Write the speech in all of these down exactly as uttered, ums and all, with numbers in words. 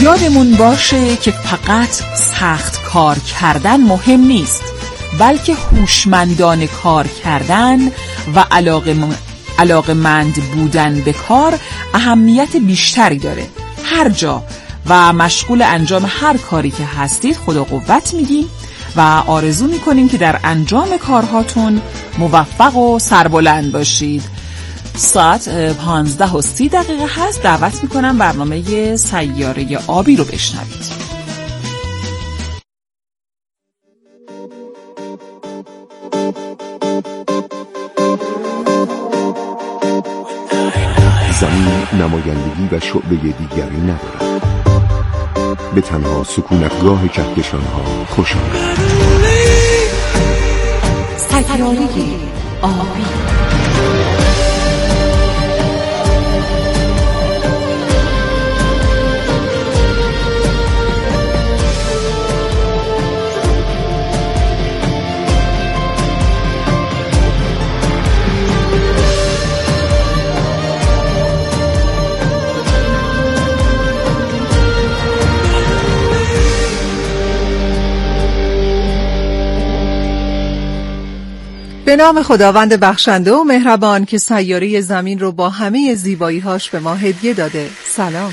یادمون باشه که فقط سخت کار کردن مهم نیست، بلکه هوشمندانه کار کردن و علاقه‌مند بودن به کار اهمیت بیشتری داره. هر جا و مشغول انجام هر کاری که هستید خدا قوت میدیم و آرزو میکنیم که در انجام کارهاتون موفق و سربلند باشید. ساعت پانزده و سی دقیقه هست. دعوت میکنم برنامه سیاره آبی رو بشنوید. زمین نمایندگی و شعبه دیگری ندارد، به تنها سکونتگاه کهکشان‌ها خوش آمد. سیاره آبی. به نام خداوند بخشنده و مهربان که سیاره زمین رو با همه زیبایی‌هاش به ما هدیه داده. سلام.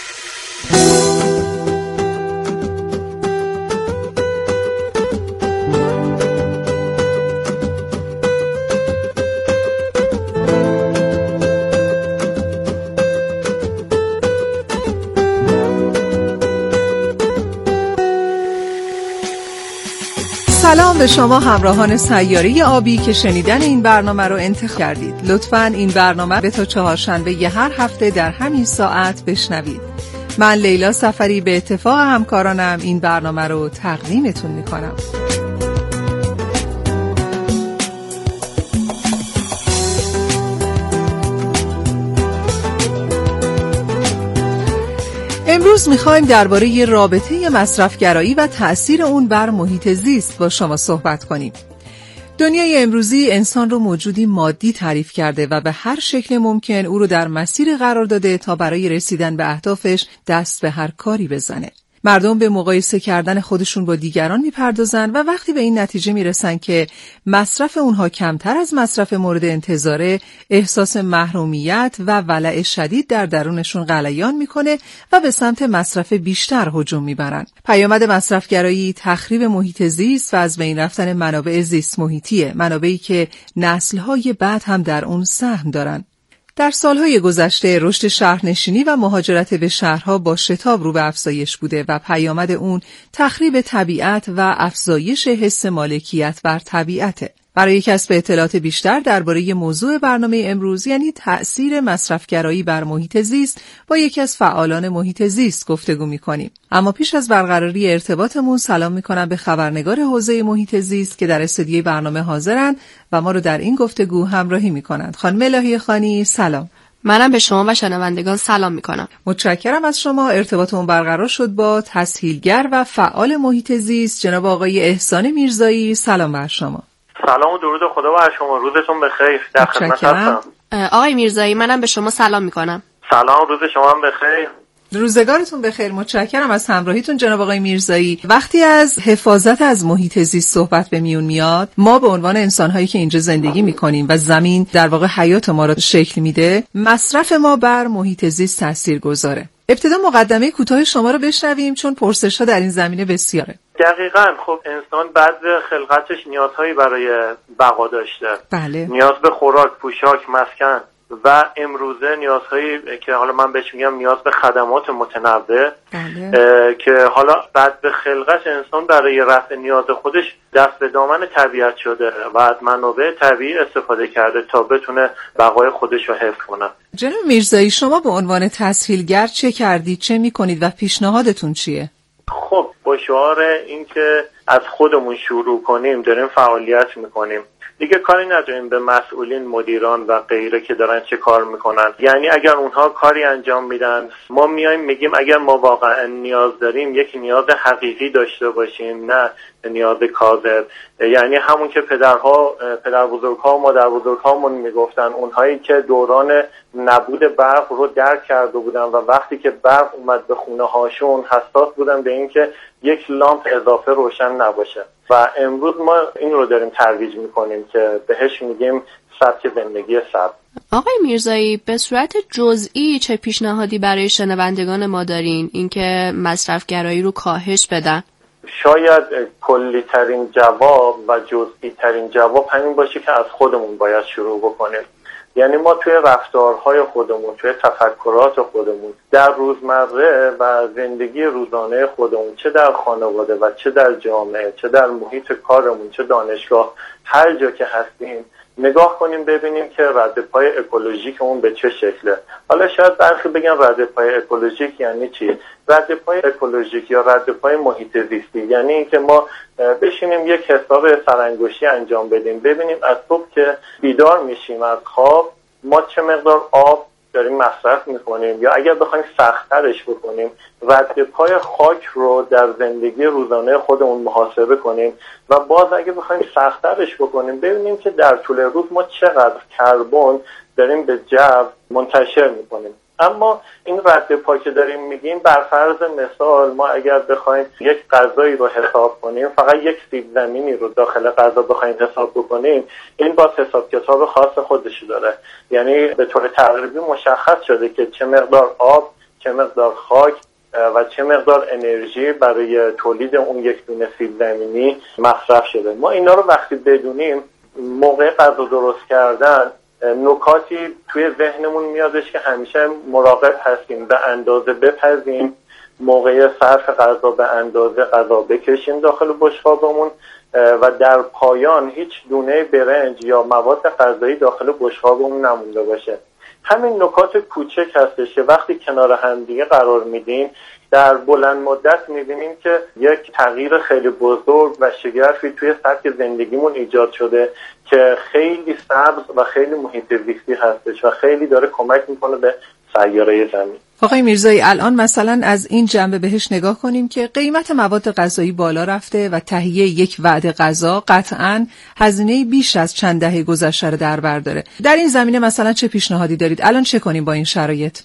سلام به شما همراهان سیاره آبی که شنیدن این برنامه رو انتخاب کردید. لطفاً این برنامه به تا چهارشنبه ی هر هفته در همین ساعت بشنوید. من لیلا سفری به اتفاق همکارانم این برنامه رو تقدیمتون میکنم. امروز میخوایم درباره رابطه مصرفگرایی و تأثیر اون بر محیط زیست با شما صحبت کنیم. دنیای امروزی انسان رو موجودی مادی تعریف کرده و به هر شکل ممکن او رو در مسیر قرار داده تا برای رسیدن به اهدافش دست به هر کاری بزنه. مردم به مقایسه کردن خودشون با دیگران میپردازن و وقتی به این نتیجه میرسن که مصرف اونها کمتر از مصرف مورد انتظاره، احساس محرومیت و ولع شدید در درونشون غلیان میکنه و به سمت مصرف بیشتر هجوم میبرن. پیامد مصرفگرایی تخریب محیط زیست و از بین رفتن منابع زیست محیطیه، منابعی که نسل‌های بعد هم در اون سهم دارن. در سالهای گذشته رشد شهرنشینی و مهاجرت به شهرها با شتاب رو به افزایش بوده و پیامد اون تخریب طبیعت و افزایش حس مالکیت بر طبیعته. برای کسب اطلاعات بیشتر درباره موضوع برنامه امروز یعنی تأثیر مصرفگرایی بر محیط زیست با یکی از فعالان محیط زیست گفتگو می‌کنیم. اما پیش از برقراری ارتباطمون سلام می‌کنم به خبرنگار حوزه محیط زیست که در استودیوی برنامه حاضرند و ما رو در این گفتگو همراهی می‌کنند. خانم الهی خانی سلام. منم به شما و شنوندگان سلام می‌کنم. متشکرم از شما. ارتباطمون برقرار شد با تسهیلگر و فعال محیط زیست جناب آقای احسان میرزایی. سلام بر شما. سلام و درود خدا بر شما. روزتون بخیر. در خدمت هستم. آقای میرزایی منم به شما سلام میکنم. سلام، روز شما هم بخیر. روزگارتون بخیر. متشکرم از همراهیتون جناب آقای میرزایی. وقتی از حفاظت از محیط زیست صحبت به میون میاد، ما به عنوان انسان‌هایی که اینجا زندگی می‌کنیم و زمین در واقع حیات ما را شکل میده، مصرف ما بر محیط زیست تاثیرگذاره. ابتدا مقدمه کوتاه شما رو بشنویم چون پرسش‌ها در این زمینه بسیاره. دقیقاً. خب انسان بعد خلقتش نیازهایی برای بقا داشته. بله. نیاز به خوراک، پوشاک، مسکن و امروزه نیازهایی که حالا من بهش میگم نیاز به خدمات متنوع. بله. که حالا بعد به خلقت انسان برای رفع نیاز خودش دست به دامن طبیعت شده و از منابع طبیعی استفاده کرده تا بتونه بقای خودش رو حفظ کنه. جناب میرزایی شما به عنوان تسهیلگر چه کردید، چه میکنید و پیشنهادتون چیه؟ خب با شعار این که از خودمون شروع کنیم داریم فعالیت میکنیم. دیگه کاری نداریم به مسئولین، مدیران و غیره که دارن چه کار میکنن. یعنی اگر اونها کاری انجام میدن، ما میایم میگیم اگر ما واقعا نیاز داریم یک نیاز حقیقی داشته باشیم، نه نیاز کاذب. یعنی همون که پدرها پدر بزرگها و مادر بزرگهامون میگفتن، اونهایی که دوران نبود برق رو درک کرده بودن و وقتی که برق اومد به خونه هاشون حساس بودن به این که یک لامپ اضافه روشن نباشه. و امروز ما این رو داریم ترویج میکنیم که بهش میگیم سبک زندگی سبز. آقای میرزایی، به صورت جزئی چه پیشنهادی برای شنوندگان ما دارین اینکه مصرفگرایی رو کاهش بدن؟ شاید کلی ترین جواب و جزئی ترین جواب همین باشه که از خودمون باید شروع بکنیم. یعنی ما توی رفتارهای خودمون، توی تفکرات خودمون، در روزمره و زندگی روزانه خودمون، چه در خانواده و چه در جامعه، چه در محیط کارمون، چه دانشگاه، هر جا که هستیم نگاه کنیم ببینیم که رد پای اکولوژیک اون به چه شکله. حالا شاید برخی بگن رد پای اکولوژیک یعنی چی؟ رد پای اکولوژیک یا رد پای محیط زیستی یعنی اینکه ما بشینیم یک حساب سرانگشتی انجام بدیم، ببینیم از صبح که بیدار میشیم از خواب ما چه مقدار آب داریم مصرف میکنیم، یا اگر بخوایم سخت‌ترش بکنیم رد پای خاک رو در زندگی روزانه خودمون محاسبه کنیم و باز اگه بخوایم سخت‌ترش بکنیم ببینیم که در طول روز ما چقدر کربن داریم به جو منتشر میکنیم. اما این رد پا که داریم میگیم، بر فرض مثال ما اگر بخوایم یک غذایی رو حساب کنیم، فقط یک سیب زمینی رو داخل غذا بخوایم حساب بکنیم، این باز حساب کتاب خاص خودش داره. یعنی به طور تقریبی مشخص شده که چه مقدار آب، چه مقدار خاک و چه مقدار انرژی برای تولید اون یک دونه سیب زمینی مصرف شده. ما اینا رو وقتی بدونیم موقع غذا درست کردن نکاتی توی ذهنمون میادش که همیشه مراقب هستیم، به اندازه بپزیم، موقع صرف غذا به اندازه غذا بکشیم داخل بشقابمون و در پایان هیچ دونه برنج یا مواد غذایی داخل بشقابمون نمونده باشه. همین نکات کوچک هستش که وقتی کنار هم دیگه قرار میدیم در بلند مدت میبینیم که یک تغییر خیلی بزرگ و شگرفی توی سبک زندگیمون ایجاد شده که خیلی سبز و خیلی محیط زیستی هستش و خیلی داره کمک میکنه به سیاره زمین. آقای میرزایی، الان مثلا از این جنبه بهش نگاه کنیم که قیمت مواد غذایی بالا رفته و تهیه یک وعده غذا قطعاً هزینه بیش از چند دهه گذشته رو در بر داره. در این زمینه مثلا چه پیشنهادی دارید؟ الان چه کنیم با این شرایط؟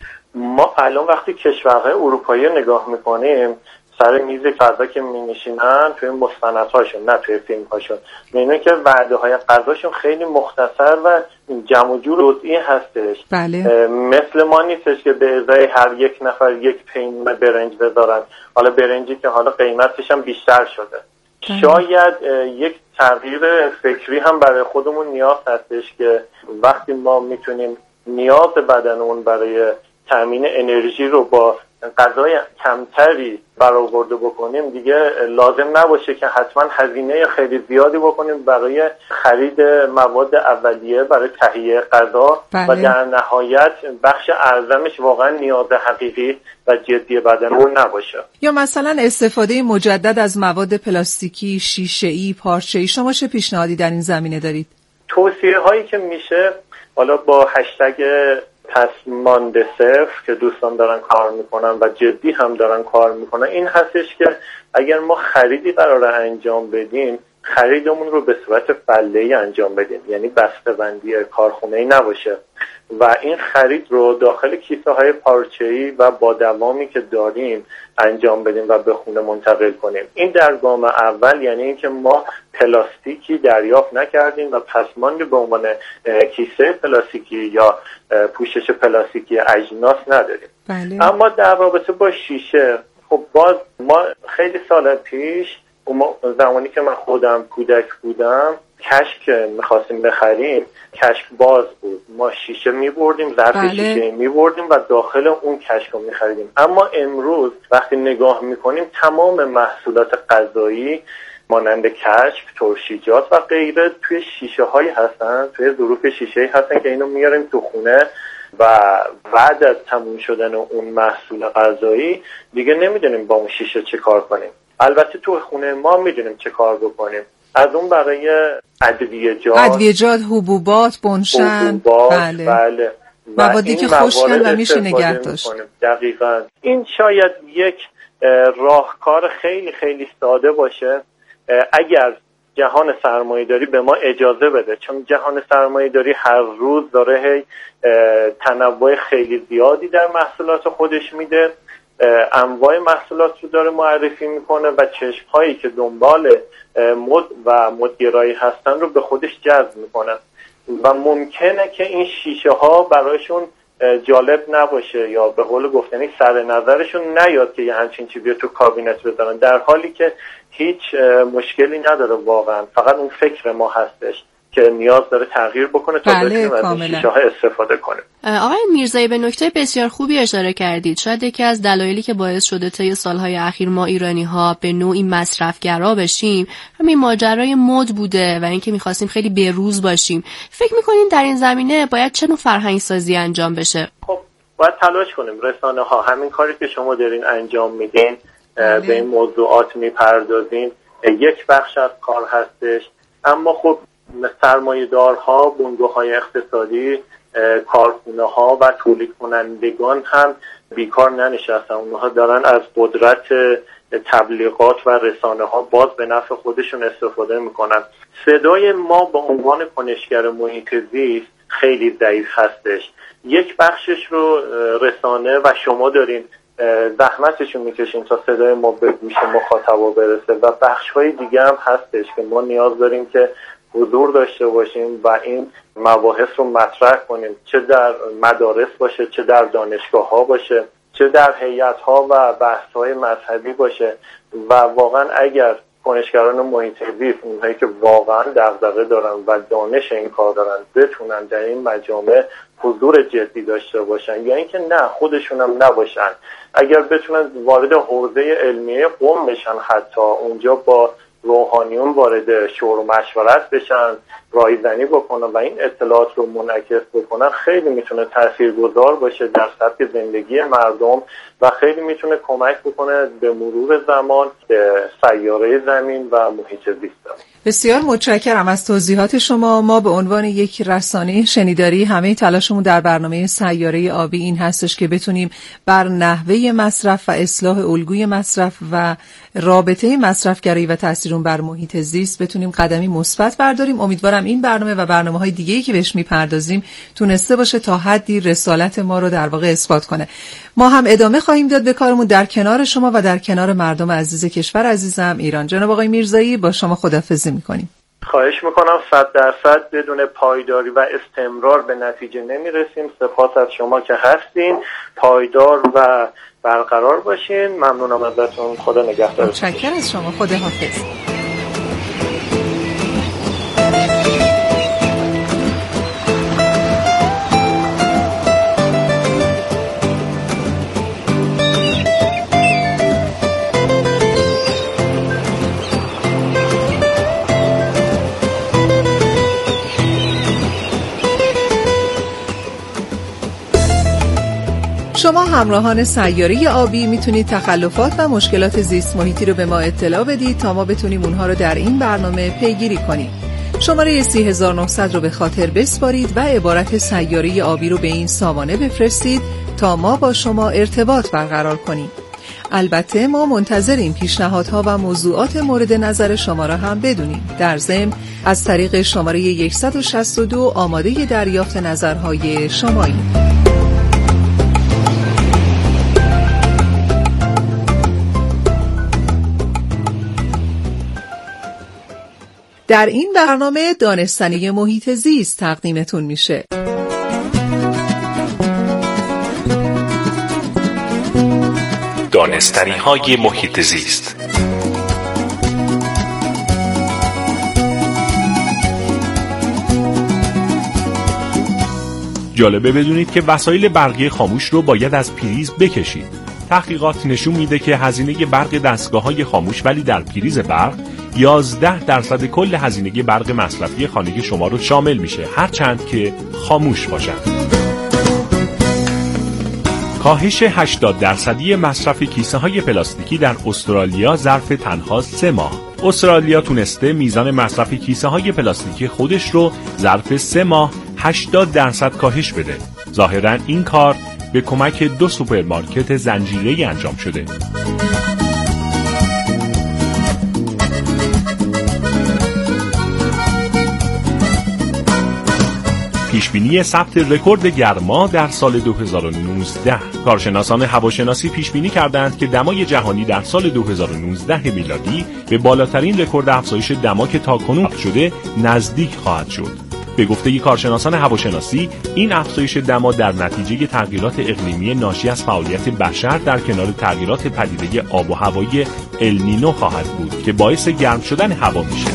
ما الان وقتی کشورهای اروپایی نگاه میکنیم سر میز غذا که می‌نشینن توی مستندهاشون، نه توی فیلم‌هاشون، می‌بینیم که وعده‌های غذاشون خیلی مختصر و جمع و جور جزئی هستش. بله. مثل ما نیستش که به ازای هر یک نفر یک پین برنج بذارن، حالا برنجی که حالا قیمتش هم بیشتر شده. بله. شاید یک تغییر فکری هم برای خودمون نیاز هستش که وقتی ما میتونیم نیاز بدنمون برای تامین انرژی رو با غذای کمتری برآورده بکنیم، دیگه لازم نباشه که حتما هزینه خیلی زیادی بکنیم برای خرید مواد اولیه برای تهیه غذا. بله. و در نهایت بخش اعظمش واقعا نیاز حقیقی و جدی بدنمون نباشه. یا مثلا استفاده مجدد از مواد پلاستیکی، شیشه‌ای، پارچه‌ای، شما چه پیشنهادی در این زمینه دارید؟ توصیه هایی که میشه حالا با هشتگ تصمیم به صفر که دوستان دارن کار میکنن و جدی هم دارن کار میکنن این هستش که اگر ما خریدی قراره انجام بدیم خریدمون رو به صورت فله‌ای انجام بدیم، یعنی بسته‌بندی کارخونه‌ای نباشه و این خرید رو داخل کیسه های پارچه‌ای و با دوامی که داریم انجام بدیم و به خونه منتقل کنیم. این در گام اول یعنی اینکه ما پلاستیکی دریافت نکردیم و پسماندی به عنوان کیسه پلاستیکی یا پوشش پلاستیکی اجناس نداریم. بله. اما در رابطه با شیشه، خب باز ما خیلی سال پیش زمانی که من خودم کودک بودم کشک میخواستیم بخریم کشک باز بود، ما شیشه میبردیم، ظرف بله. شیشه میبردیم و داخل اون کشک رو میخریدیم. اما امروز وقتی نگاه میکنیم تمام محصولات غذایی مانند کشک، ترشیجات و غیره توی شیشه هایی هستن، توی ظروف شیشه هایی هستن که اینو میاریم تو خونه و بعد از تموم شدن اون محصول غذایی دیگه نمیدونیم با اون شیشه چه کار کنیم. البته تو خونه ما میدونیم چه کار بکنیم. از اون برای ادویه‌جات ادویه‌جات، حبوبات، بنشن، حبوبات، بله, بله. موادی که خشکن و میشه نگه داشت. دقیقاً. این شاید یک راهکار خیلی خیلی ساده باشه اگر جهان سرمایه‌داری به ما اجازه بده، چون جهان سرمایه‌داری هر روز داره تنوع خیلی زیادی در محصولات خودش میده، انواع محصولات رو داره معرفی میکنه و چشم‌هایی که دنبال مد و مدگرایی هستن رو به خودش جذب میکنه و ممکنه که این شیشه ها برایشون جالب نباشه یا به قول گفتنی سر نظرشون نیاد که یه همچین چیزی تو کابینت بذارن، در حالی که هیچ مشکلی نداره واقعا، فقط اون فکر ما هستش که نیاز داره تغییر بکنه تا بله، بتونیم از این شیشه ها استفاده کنیم. آقای میرزایی به نکته بسیار خوبی اشاره کردید. شاید یکی از دلایلی که باعث شده طی سالهای اخیر ما ایرانی ها به نوعی مصرفگرا بشیم همین ماجرای مد بوده و اینکه می‌خواستیم خیلی بروز باشیم. فکر می‌کنین در این زمینه باید چه نوع فرهنگ سازی انجام بشه؟ خب باید تلاش کنیم. رسانه ها همین کاری که شما دارین انجام میدین، به این موضوعات میپردازین، یک بخش از کار هستش، اما خب سرمایه‌دارها، بنگاه‌های اقتصادی، کارخونه‌ها و تولید کنندگان هم بیکار ننشستن. اونها دارن از قدرت تبلیغات و رسانه‌ها باز به نفع خودشون استفاده میکنن. صدای ما به عنوان کنشگر محیط زیست خیلی ضعیف هستش. یک بخشش رو رسانه و شما دارین زحمتشون میکشین تا صدای ما به گوش مخاطبا برسه و بخش‌های دیگه هم هستش که ما نیاز داریم که حضور داشته باشیم و این مباحث رو مطرح کنیم، چه در مدارس باشه، چه در دانشگاه ها باشه، چه در هیئت ها و بحث های مذهبی باشه و واقعا اگر کنشگران محیط زیست، اونهایی که واقعا دغدغه دارن و دانش این کار دارن، بتونن در این مجامع حضور جدی داشته باشن یا اینکه نه خودشون هم نباشن، اگر بتونن وارد حوزه علمیه قم بشن، حتی اونجا با روحانیون وارد شور و مشورت بشن، رایزنی بکنن و این اطلاعات رو منعکس بکنن، خیلی میتونه تاثیرگذار باشه در سبک زندگی مردم و خیلی میتونه کمک بکنه به مرور زمان به سیاره زمین و محیط زیست. بسیار متشکرم از توضیحات شما. ما به عنوان یک رسانه شنیداری همه تلاشمون در برنامه سیاره آبی این هستش که بتونیم بر نحوه مصرف و اصلاح الگوی مصرف و رابطه مصرفگرایی و تاثیر اون بر محیط زیست بتونیم قدمی مثبت برداریم. امیدوارم این برنامه و برنامه‌های دیگه‌ای که بهش میپردازیم تونسته باشه تا حدی رسالت ما رو در واقع اثبات کنه. ما هم ادامه خواهیم داد به کارمون در کنار شما و در کنار مردم عزیز کشور عزیزم ایران. جناب آقای میرزایی با شما خداحافظی میکنیم. خواهش میکنم. صد درصد بدون پایداری و استمرار به نتیجه نمیرسیم. سپاس از شما که هستین، پایدار و برقرار باشین. ممنونم ازتون. خدا نگهدار. متشکرم از شما. خداحافظ. شما همراهان سیاره آبی میتونید تخلفات و مشکلات زیست محیطی رو به ما اطلاع بدید تا ما بتونیم اونها رو در این برنامه پیگیری کنیم. شماره سی هزار و نهصد رو به خاطر بسپارید و عبارت سیاره آبی رو به این سامانه بفرستید تا ما با شما ارتباط برقرار کنیم. البته ما منتظریم پیشنهادها و موضوعات مورد نظر شما را هم بدونیم. در ضمن از طریق شماره صد و شصت و دو آماده دریافت نظرهای شماییم. در این برنامه دانستنی محیط زیست تقدیمتون میشه. دانستنی های محیط زیست. جالبه بدونید که وسایل برقی خاموش رو باید از پریز بکشید. تحقیقات نشون میده که هزینه برق دستگاه‌های خاموش ولی در پریز برق یازده درصد کل هزینه برق مصرفی خانگی شما رو شامل میشه، هرچند که خاموش باشن. کاهش هشتاد درصدی مصرف کیسه های پلاستیکی در استرالیا ظرف تنها سه ماه. استرالیا تونسته میزان مصرف کیسه های پلاستیکی خودش رو ظرف سه ماه هشتاد درصد کاهش بده. ظاهراً این کار به کمک دو سوپرمارکت زنجیره‌ای انجام شده. پیشبینی ثبت رکورد گرما در سال دو هزار و نوزده. کارشناسان هواشناسی پیشبینی کردند که دمای جهانی در سال دو هزار و نوزده میلادی به بالاترین رکورد افزایش دما که تاکنون شده نزدیک خواهد شد. به گفته کارشناسان هواشناسی، این افزایش دما در نتیجه تغییرات اقلیمی ناشی از فعالیت بشر در کنار تغییرات پدیده آب و هوایی النینو خواهد بود که باعث گرم شدن هوا میشه.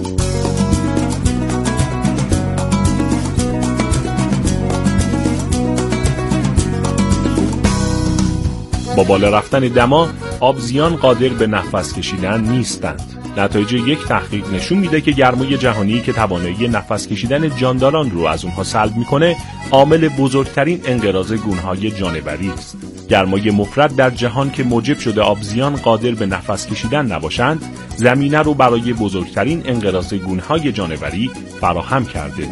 با بالا رفتن دما، آبزیان قادر به نفس کشیدن نیستند. نتایج یک تحقیق نشون میده که گرمای جهانی که توانایی نفس کشیدن جانداران رو از اونها سلب میکنه، عامل بزرگترین انقراض گونه‌های جانوری است. گرمای مفرط در جهان که موجب شده آبزیان قادر به نفس کشیدن نباشند، زمینه رو برای بزرگترین انقراض گونه‌های جانوری فراهم کرده.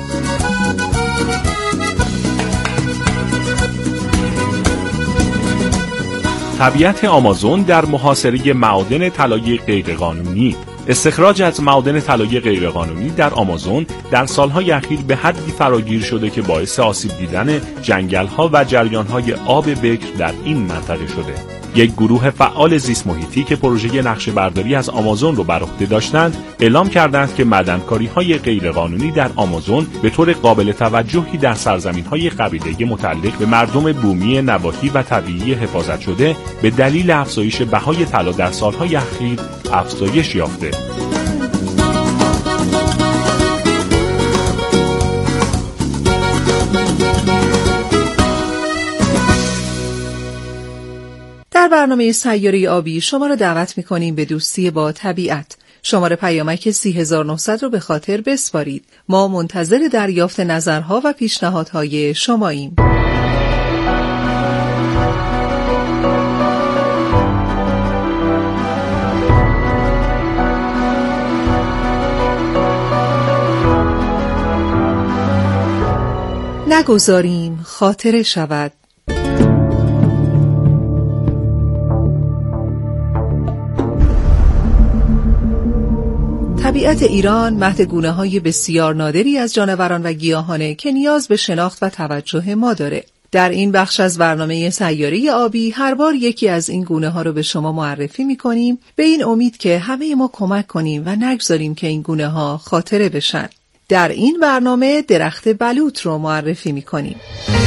طبیعت آمازون در محاصره معادن طلای غیرقانونی. استخراج از معادن طلای غیرقانونی در آمازون در سالهای اخیر به حدی فراگیر شده که باعث آسیب دیدن جنگل‌ها و جریان‌های آب بکر در این منطقه شده. یک گروه فعال زیست محیطی که پروژه نقشه برداری از آمازون رو بر عهده داشتند، اعلام کردند که معدنکاری‌های غیرقانونی در آمازون به طور قابل توجهی در سرزمین‌های قبیله‌ای متعلق به مردم بومی نواحی و طبیعی حفاظت شده به دلیل افزایش بهای طلا در سالهای اخیر افزایش یافته. در برنامه سیاره آبی شما را دعوت می‌کنیم به دوستی با طبیعت. شماره پیامک سی هزار و نهصد رو به خاطر بسپارید. ما منتظر دریافت نظرها و پیشنهادهای شماییم. نگذاریم خاطره شود. طبیعت ایران مهد گونه‌های بسیار نادری از جانوران و گیاهانه که نیاز به شناخت و توجه ما داره. در این بخش از برنامه سیاره آبی هر بار یکی از این گونه‌ها رو به شما معرفی می‌کنیم، به این امید که همه ما کمک کنیم و نگذاریم که این گونه‌ها خاطره بشن. در این برنامه درخت بلوط رو معرفی می‌کنیم.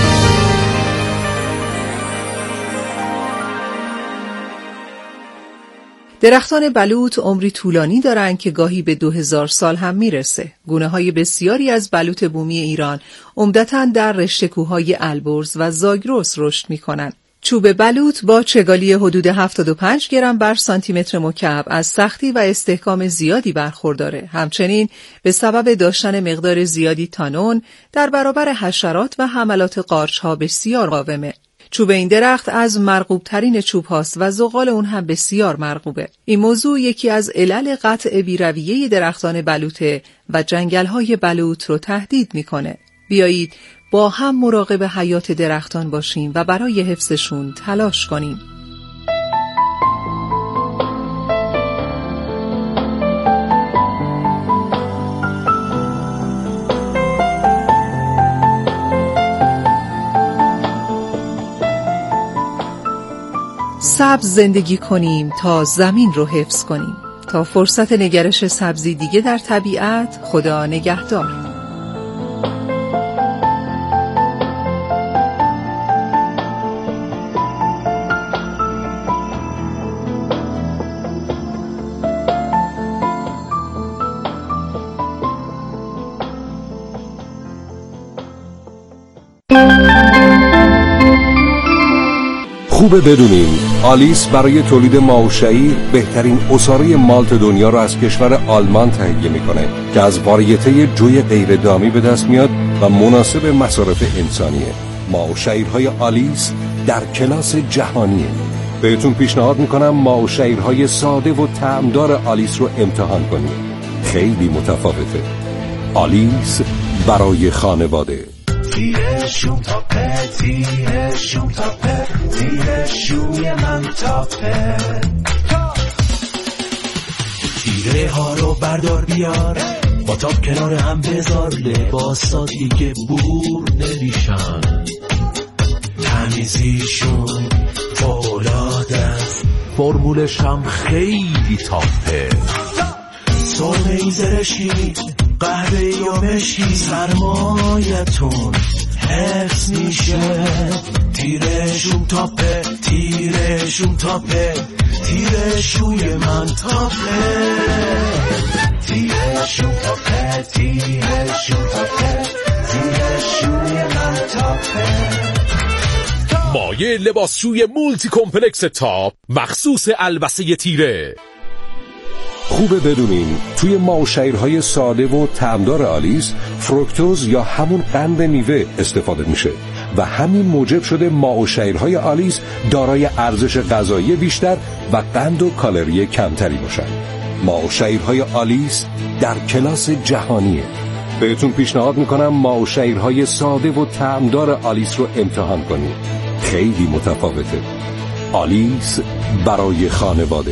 درختان بلوط عمری طولانی دارند که گاهی به دو هزار سال هم میرسه. گونه‌های بسیاری از بلوط بومی ایران عمدتاً در رشته کوه‌های البرز و زاگرس رشد می‌کنند. چوب بلوط با چگالی حدود هفتاد و پنج گرم بر سانتی متر مکعب از سختی و استحکام زیادی برخورداره. همچنین به سبب داشتن مقدار زیادی تانون در برابر حشرات و حملات قارچ‌ها بسیار قاومه. چوب این درخت از مرغوب ترین چوب هاست و زغال اون هم بسیار مرغوبه. این موضوع یکی از علل قطع بی‌رویه درختان بلوطه و جنگل‌های بلوط رو تهدید میکنه. بیایید با هم مراقب حیات درختان باشیم و برای حفظشون تلاش کنیم. سبز زندگی کنیم تا زمین رو حفظ کنیم. تا فرصت نگرش سبزی دیگه در طبیعت، خدا نگهدار. خوبه بدونیم آلیس برای تولید ماه و شعیر بهترین عصاره مالت دنیا را از کشور آلمان تهیه میکنه که از واریته جوی غیر دامی به دست میاد و مناسب مصارف انسانیه. ماه و شعیرهای آلیس در کلاس جهانیه. بهتون پیشنهاد میکنم ماوشیرهای ساده و طعمدار آلیس رو امتحان کنید. خیلی متفاوته. آلیس برای خانواده. تیره شوم تاپه، تیره شوم تاپه، تیره شوی من تاپه. تیره ها رو بردار بیار، با تاپ کنار هم بذار، لباسا دیگه بور نمیشن، تمیزیشون فوق‌العاده است، فرمولش هم خیلی تاپه. سرمه ای زرشی، قهوه یا مشکی، سرمایتون حفظ میشه. تیرشون تاپه، تیرشون تاپه، تیرشوی من تاپه. تیرشون تاپه، تیرشون تاپه، تیرشوی من تاپه. مایه لباسشوی مولتی کمپلکس تاپ مخصوص البسه تیره. خوبه بدونین توی ماوشیرهای ساده و طعمدار آلیس فروکتوز یا همون قند میوه استفاده میشه و همین موجب شده ماوشیرهای آلیس دارای ارزش غذایی بیشتر و قند و کالری کمتری باشن. ماوشیرهای آلیس در کلاس جهانیه. بهتون پیشنهاد میکنم ماوشیرهای ساده و طعمدار آلیس رو امتحان کنید. خیلی متفاوته. آلیس برای خانواده.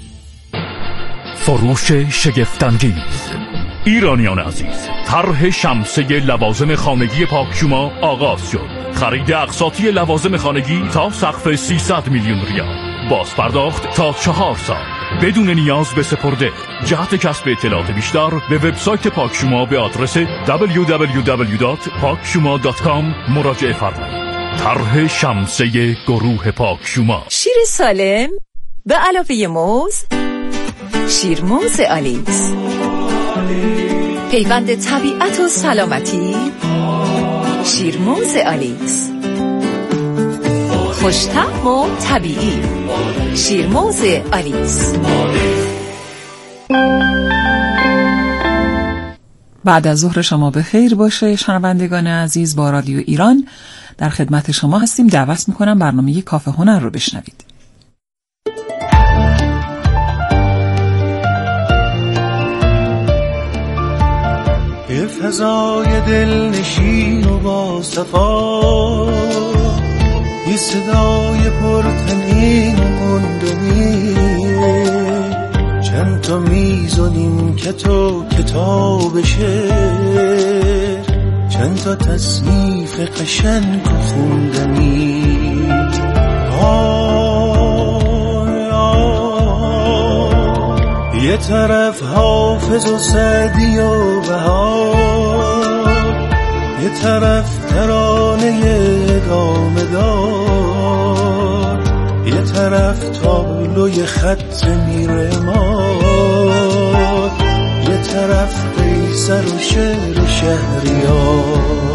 فروش شگفت‌انگیز. ایرانیان عزیز، طرح شمسه لوازم خانگی پاکشوما آغاز شد. خرید اقساطی لوازم خانگی تا سقف سیصد میلیون ریال، باز پرداخت تا چهار سال بدون نیاز به سپرده. جهت کسب اطلاعات بیشتر به وبسایت پاکشوما به آدرس دبلیو دبلیو دبلیو دات پاکشوما دات کام مراجعه فرمایید. طرح شمسه گروه پاکشوما. شیر سالم به علاوه موز، شیرموز آلیس، پیوند طبیعت و سلامتی. شیرموز آلیس، خوش‌طعم و طبیعی. شیرموز آلیس. بعد از ظهر شما به خیر باشه شنوندگان عزیز. با رادیو ایران در خدمت شما هستیم. دعوت میکنم برنامه کافه هنر رو بشنوید. یه فضای دلنشین و با صفا، یه صدای پرتنین و مندنی، چند تا میز و نیمکت و کتاب شعر، چند تا تصنیف قشنگ و خوندنی. آی آی، یه طرف حافظ و سعدی و بهار، یه طرف ترانه ادامه دار، یه طرف تابلوی خط میرماد، یه طرف قیصر و شعر شهریار.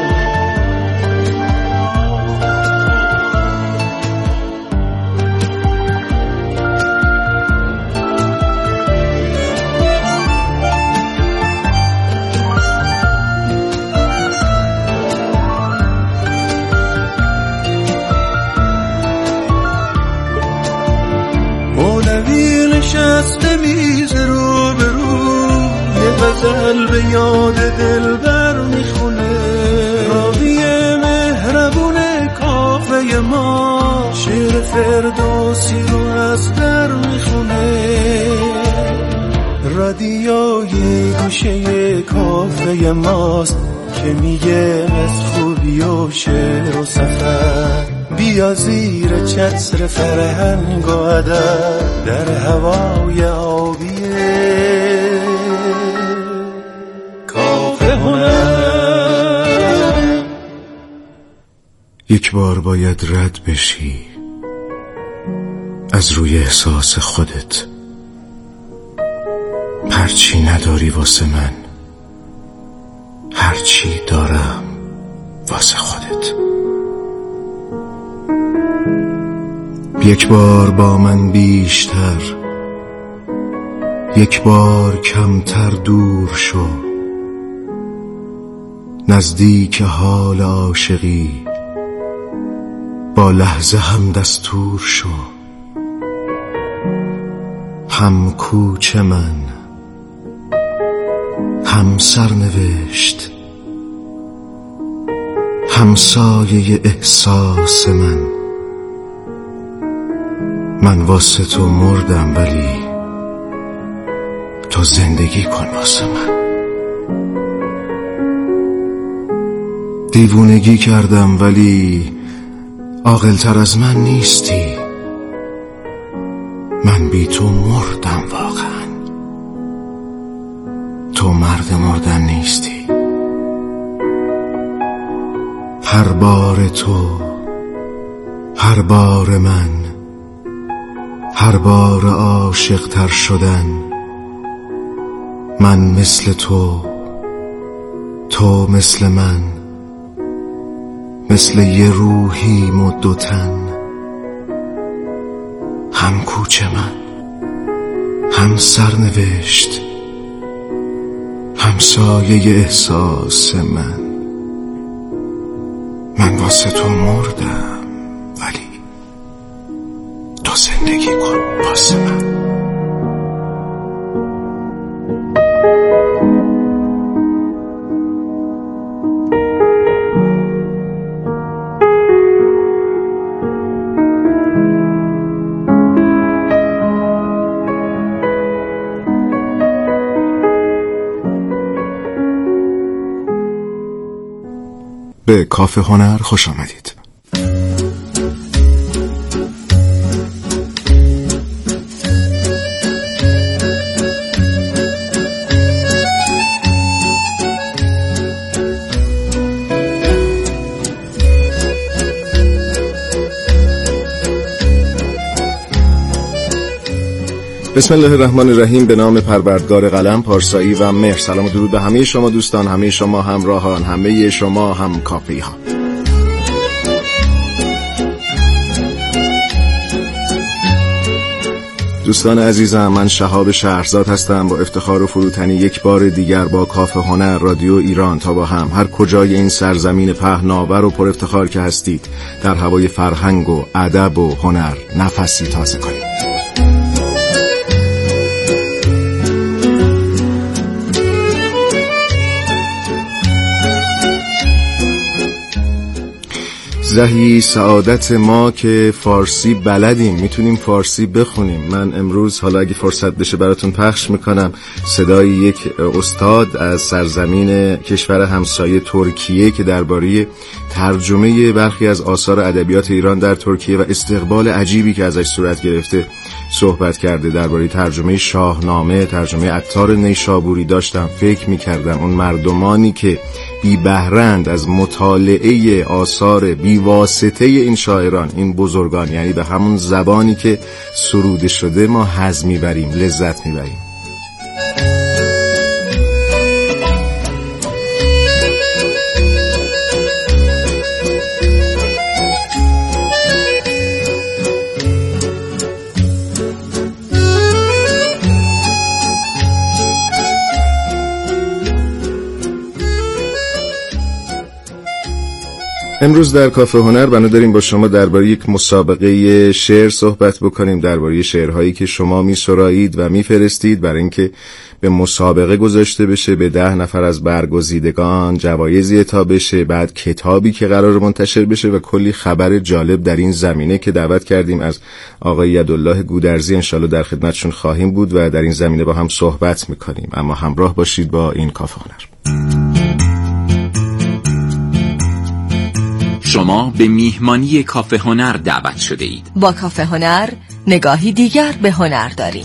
نشسته میز رو به رو، یه غزل به یاد دلبر میخونه، راوی مهربون کافه ما شعر فردوسی رو از در میخونه. رادیوی گوشه کافه ماست که میگه از خوبی و شعر و سفر، بیا زیر چتر فرهنگ و ادب در هوای آبیه کافه هنر. یک بار باید رد بشی از روی احساس خودت، هرچی نداری واسه من، هرچی دارم واسه خودت. یک بار با من بیشتر، یک بار کمتر دور شو، نزدیک حال عاشقی با لحظه هم دستور شو. هم کوچ من، هم سرنوشت، هم سایه احساس من. من واسه تو مردم ولی تو زندگی کن واسه من. دیوونگی کردم ولی عاقل‌تر از من نیستی. من بی تو مردم واقعا، تو مرد مردن نیستی. هر بار تو، هر بار من، هر بار عاشق تر شدن. من مثل تو، تو مثل من، مثل یه روحی و دو تن. هم کوچ من، هم سرنوشت، هم سایه احساس من. من واسه تو مردم ولی تو زندگی کن واسه من. به کافه هنر خوش آمدید. بسم الله الرحمن الرحیم. به نام پروردگار قلم، پارسایی و مهر. سلام و درود به همه شما دوستان، همه شما همراهان، همه شما هم کافی ها. دوستان عزیزم، من شهاب شهرزاد هستم. با افتخار و فروتنی یک بار دیگر با کافه هنر رادیو ایران تا با هم هر کجای این سرزمین پهناور و پر افتخار که هستید در هوای فرهنگ و ادب و هنر نفسی تازه کنیم. زهی سعادت ما که فارسی بلدیم، میتونیم فارسی بخونیم. من امروز حالا اگه فرصت بشه براتون پخش میکنم صدای یک استاد از سرزمین کشور همسایه ترکیه که درباره ترجمه برخی از آثار ادبیات ایران در ترکیه و استقبال عجیبی که ازش صورت گرفته صحبت کرده. درباره ترجمه شاهنامه، ترجمه عطار نیشابوری داشتم فکر میکردم اون مردمانی که بی بهرند از مطالعه آثار بی واسطه این شاعران، این بزرگان، یعنی به همون زبانی که سروده شده ما حظ میبریم، لذت میبریم. امروز در کافه هنر بنا داریم با شما درباره یک مسابقه شعر صحبت بکنیم، درباره شعرهایی که شما می‌سرایید و می‌فرستید برای اینکه به مسابقه گذاشته بشه، به ده نفر از برگزیدگان جوایزی عطا بشه، بعد کتابی که قرار منتشر بشه و کلی خبر جالب در این زمینه که دعوت کردیم از آقای یدالله گودرزی. انشالله در خدمتشون خواهیم بود و در این زمینه با هم صحبت می‌کنیم. اما همراه باشید با این کافه هنر. شما به میهمانی کافه هنر دعوت شده اید. با کافه هنر نگاهی دیگر به هنر داریم.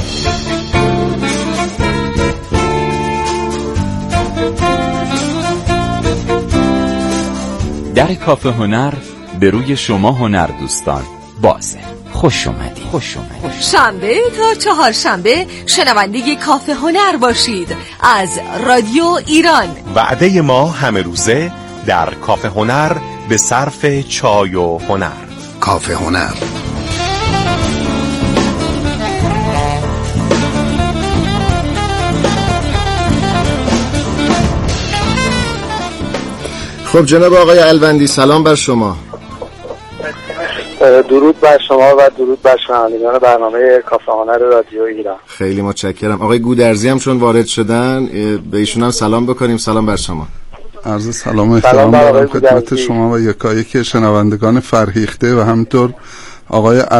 در کافه هنر به روی شما هنر دوستان بازه. خوش اومدید. خوش اومدید. شنبه تا چهارشنبه شنونده کافه هنر باشید از رادیو ایران. وعده ما همه روزه در کافه هنر به صرف چای و هنر. کافه هنر. خب جناب آقای الوندی، سلام بر شما. درود بر شما و درود بر شنوندگان برنامه کافه هنر رادیو ایران. خیلی متشکرم. آقای گودرزی هم چون وارد شدن به ایشون هم سلام بکنیم. سلام بر شما. عرض سلام و احترام دارم خدمت شما و یکایک شنوندگان فرهیخته و همینطور آقای